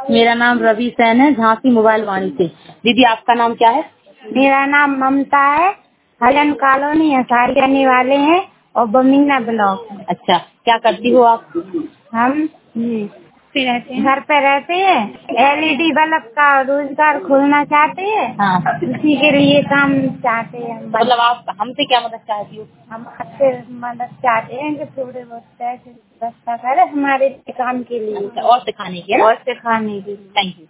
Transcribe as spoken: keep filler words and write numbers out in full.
मेरा नाम रवि सैन है, झांसी मोबाइल वाणी से। दीदी आपका नाम क्या है? मेरा नाम ममता है। हलन कॉलोनी है, सारी रहने वाले हैं और बमीना ब्लॉक। अच्छा, क्या करती हो आप? हम पे रहते हैं, घर पे रहते हैं। एलईडी बल्ब का रोजगार खोलना चाहते हैं। हाँ, उसी के लिए काम चाहते हैं हम। मतलब आप हमसे क्या मदद चाहती हो? हम आपसे मदद चाहते हैं कि थोड़े बहुत पैसे व्यवस्था करें हमारे काम के लिए। अच्छा, और सिखाने के लिए? और सिखाने के लिए। Thank you.